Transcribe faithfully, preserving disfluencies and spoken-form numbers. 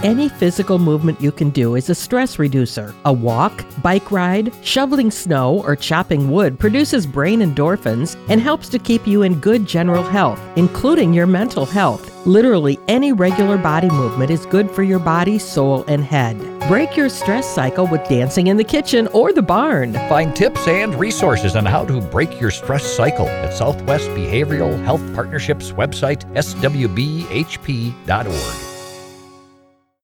Any physical movement you can do is a stress reducer. A walk, bike ride, shoveling snow, or chopping wood produces brain endorphins and helps to keep you in good general health, including your mental health. Literally any regular body movement is good for your body, soul, and head. Break your stress cycle with dancing in the kitchen or the barn. Find tips and resources on how to break your stress cycle at Southwest Behavioral Health Partnership's website, s w b h p dot org.